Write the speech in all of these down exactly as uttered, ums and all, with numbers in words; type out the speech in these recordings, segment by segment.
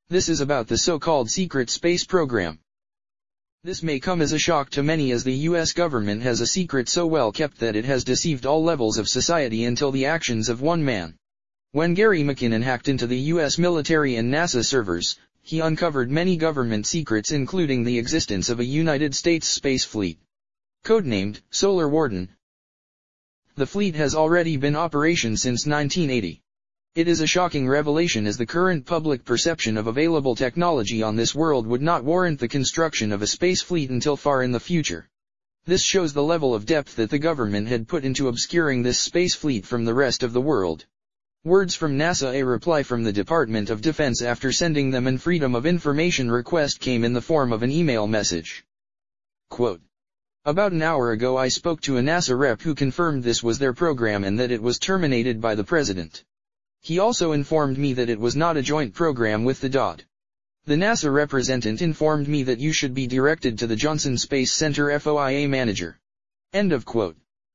This is about the so-called secret space program. This may come as a shock to many, as the U S government has a secret so well kept that it has deceived all levels of society until the actions of one man. When Gary McKinnon hacked into the U S military and NASA servers, he uncovered many government secrets, including the existence of a United States space fleet. Codenamed Solar Warden. The fleet has already been in operation since nineteen eighty. It is a shocking revelation, as the current public perception of available technology on this world would not warrant the construction of a space fleet until far in the future. This shows the level of depth that the government had put into obscuring this space fleet from the rest of the world. Words from NASA. A reply from the Department of Defense after sending them an Freedom of Information request came in the form of an email message. Quote, "About an hour ago I spoke to a NASA rep who confirmed this was their program and that it was terminated by the President. He also informed me that it was not a joint program with the D O D. The NASA representative informed me that you should be directed to the Johnson Space Center F O I A manager." End of quote.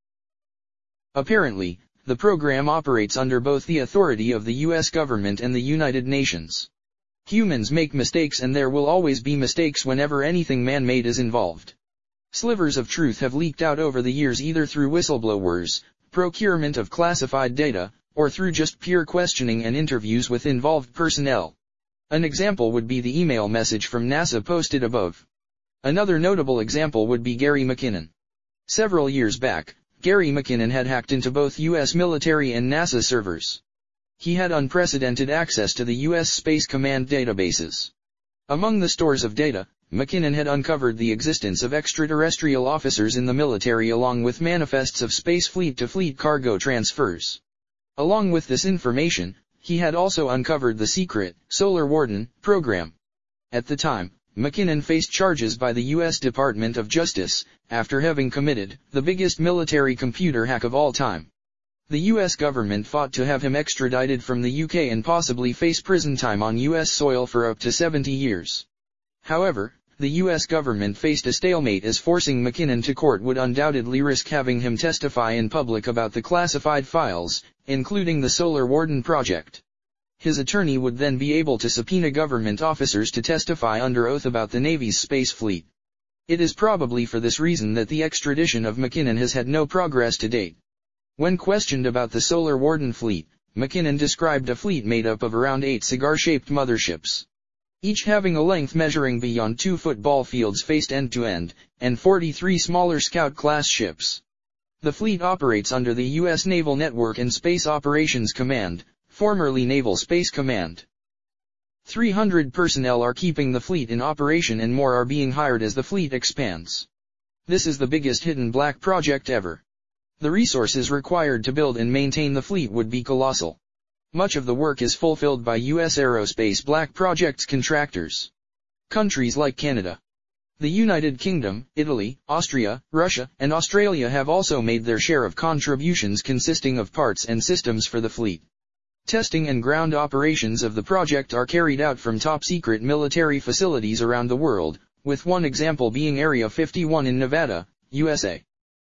Apparently, the program operates under both the authority of the U S government and the United Nations. Humans make mistakes, and there will always be mistakes whenever anything man-made is involved. Slivers of truth have leaked out over the years, either through whistleblowers, procurement of classified data, or through just pure questioning and interviews with involved personnel. An example would be the email message from NASA posted above. Another notable example would be Gary McKinnon. Several years back, Gary McKinnon had hacked into both U S military and NASA servers. He had unprecedented access to the U S Space Command databases. Among the stores of data, McKinnon had uncovered the existence of extraterrestrial officers in the military, along with manifests of space fleet-to-fleet cargo transfers. Along with this information, he had also uncovered the secret Solar Warden program. At the time, McKinnon faced charges by the U S Department of Justice, after having committed the biggest military computer hack of all time. The U S government fought to have him extradited from the U K and possibly face prison time on U S soil for up to seventy years. However, the U S government faced a stalemate, as forcing McKinnon to court would undoubtedly risk having him testify in public about the classified files, including the Solar Warden project. His attorney would then be able to subpoena government officers to testify under oath about the Navy's space fleet. It is probably for this reason that the extradition of McKinnon has had no progress to date. When questioned about the Solar Warden fleet, McKinnon described a fleet made up of around eight cigar-shaped motherships, each having a length measuring beyond two football fields faced end-to-end, and forty-three smaller Scout-class ships. The fleet operates under the U S Naval Network and Space Operations Command, formerly Naval Space Command. three hundred personnel are keeping the fleet in operation, and more are being hired as the fleet expands. This is the biggest hidden black project ever. The resources required to build and maintain the fleet would be colossal. Much of the work is fulfilled by U S aerospace black projects contractors. Countries like Canada, the United Kingdom, Italy, Austria, Russia, and Australia have also made their share of contributions, consisting of parts and systems for the fleet. Testing and ground operations of the project are carried out from top-secret military facilities around the world, with one example being Area fifty-one in Nevada, U S A.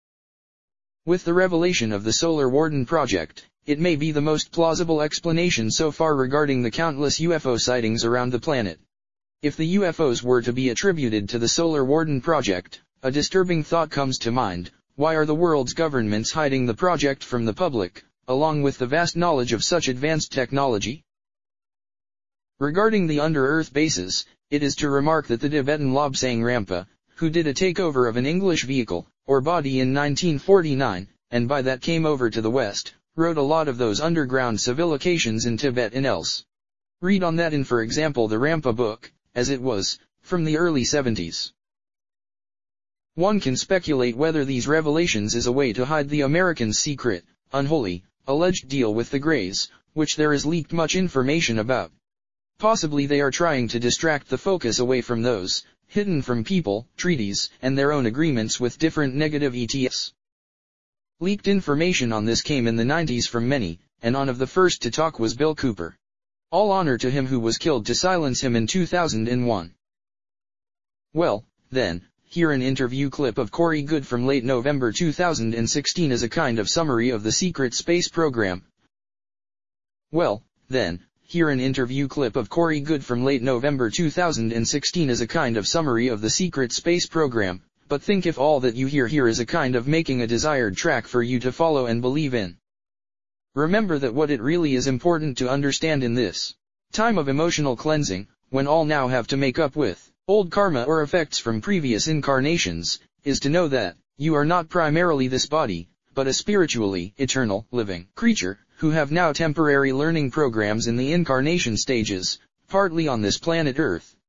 With the revelation of the Solar Warden project, it may be the most plausible explanation so far regarding the countless U F O sightings around the planet. If the U F Os were to be attributed to the Solar Warden project, a disturbing thought comes to mind: why are the world's governments hiding the project from the public, along with the vast knowledge of such advanced technology? Regarding the under-Earth bases, it is to remark that the Tibetan Lobsang Rampa, who did a takeover of an English vehicle, or body in nineteen forty-nine, and by that came over to the West, wrote a lot of those underground civilizations in Tibet and else. Read on that in, for example, the Rampa book, as it was, from the early seventies. One can speculate whether these revelations is a way to hide the Americans' secret, unholy, alleged deal with the Greys, which there is leaked much information about. Possibly they are trying to distract the focus away from those, hidden from people, treaties, and their own agreements with different negative E T Fs. Leaked information on this came in the nineties from many, and one of the first to talk was Bill Cooper. All honor to him who was killed to silence him in two thousand one. Well, then, here an interview clip of Corey Goode from late November two thousand sixteen as a kind of summary of the secret space program. Well, then, Here an interview clip of Corey Goode from late November two thousand sixteen is a kind of summary of the secret space program, but think if all that you hear here is a kind of making a desired track for you to follow and believe in. Remember that what it really is important to understand in this time of emotional cleansing, when all now have to make up with old karma or effects from previous incarnations, is to know that you are not primarily this body, but a spiritually eternal, living creature, who have now temporary learning programs in the incarnation stages, partly on this planet Earth,